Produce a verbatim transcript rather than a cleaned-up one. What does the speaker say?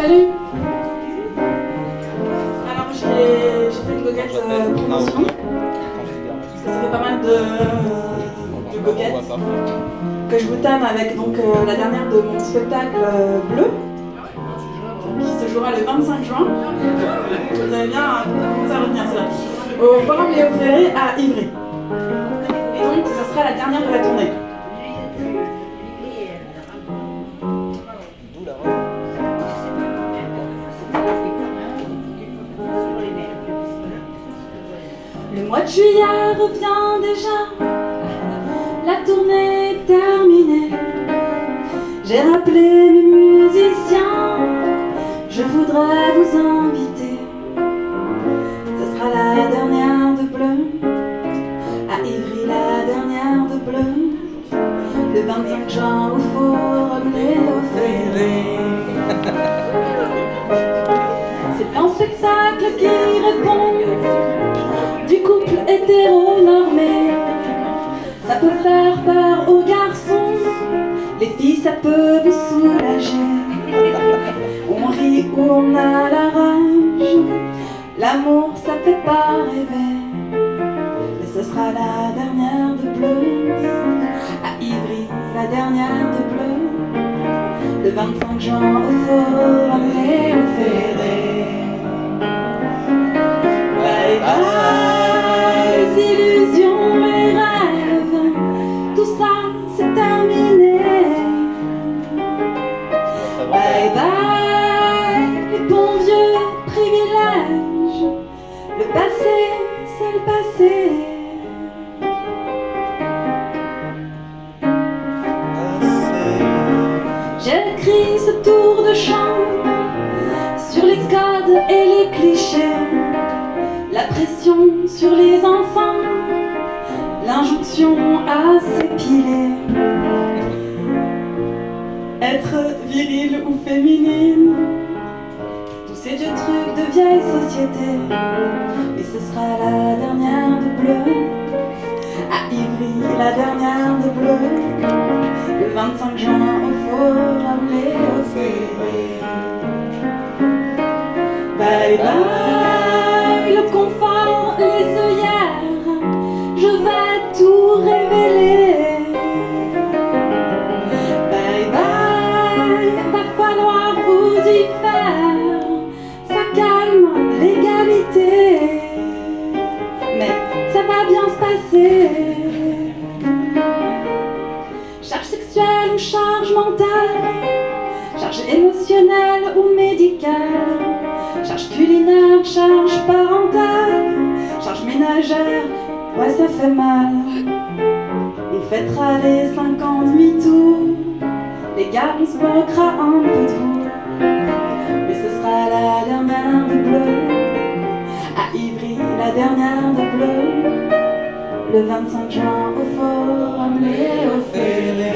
Salut. Alors j'ai fait une goguette euh, promotion, parce que ça fait pas mal de, de goguettes que je vous tanne avec donc, euh, la dernière de mon spectacle euh, Bleu, qui se jouera le vingt-cinq juin. Vous avez bien commencé à retenir cela. Au Forum Léo Ferré à Ivry. Et donc ce sera la dernière de la tournée. Le mois de juillet revient déjà, la tournée est terminée. J'ai rappelé mes musiciens, je voudrais vous inviter. Ce sera la dernière de Bleu, à Ivry la dernière de Bleu, le vingt-cinq juin au Forum Léo Ferré. C'est un spectacle qui répond du couple hétéronormé. Ça peut faire peur aux garçons, les filles ça peut vous soulager. On rit ou on a la rage, l'amour ça fait pas rêver. Mais ce sera la dernière de Bleu, à Ivry la dernière de Bleu, le vingt-cinq juin au Forum Léo Ferré. Bye bye les illusions, les rêves, tout ça c'est terminé. Bye bye les bons vieux privilèges, le passé c'est le passé. J'ai écrit ce tour de chant sur les codes et les clichés, la pression sur les enfants, l'injonction à s'épiler. Être viril ou féminine, tous ces vieux trucs de vieille société. Mais ce sera la dernière de Bleu, à Ivry la dernière de Bleu, le vingt-cinq juin au Forum Léo Ferré. Bye bye le confort, les œillères, je vais tout révéler. Bye bye, va falloir vous y faire, ça calme l'égalité. Mais ça va bien se passer. Charge sexuelle ou charge mentale, charge émotionnelle ou médicale, charge culinaire, charge parentale, charge ménagère, ouais ça fait mal. On fêtera les cinq ans de MeToo, les gars on se moquera un peu de vous. Mais ce sera la dernière de Bleu, à Ivry la dernière de Bleu, le vingt-cinq juin au Forum Léo Ferré.